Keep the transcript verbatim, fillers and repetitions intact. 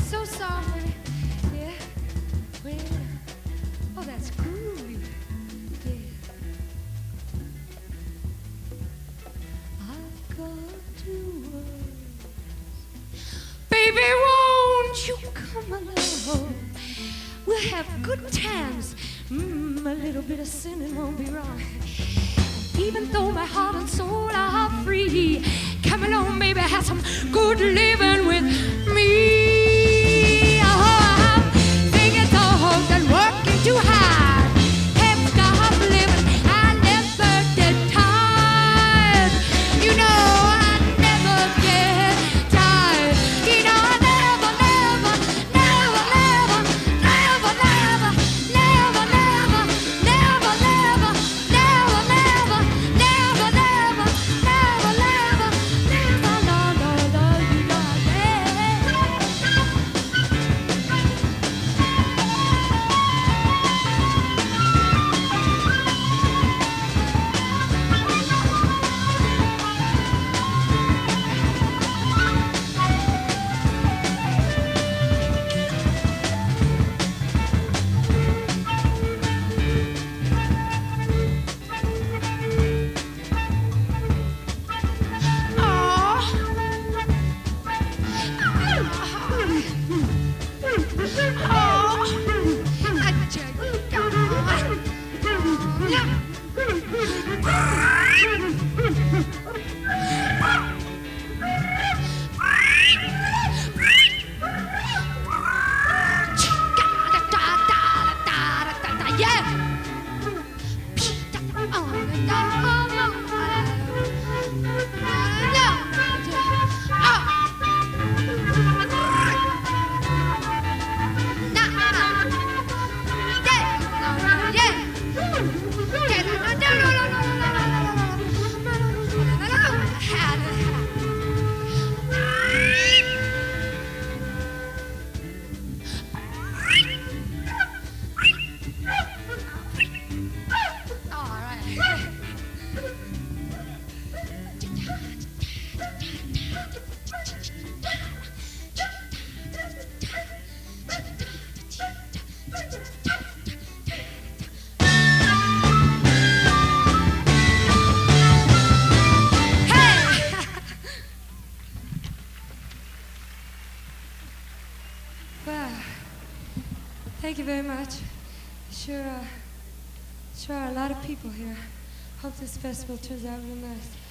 So sorry. Yeah. Well, oh, that's groovy. Yeah. I've got two words. Baby, won't you come along? We'll have good times. Mm, a little bit of sinning won't be wrong. Even though my heart and soul are free, come along, baby, have some good living with me. Oh, I'm thinking thoughts and working too hard. Can't stop living, I never get tired. You know I never get tired. You know I never, never, never, never, never, never, never, never, never, never, never, never, never, never, never, never, never, no, no, no, you know I Well, thank you very much. Sure, uh, sure are a lot of people here. Hope this festival turns out real nice.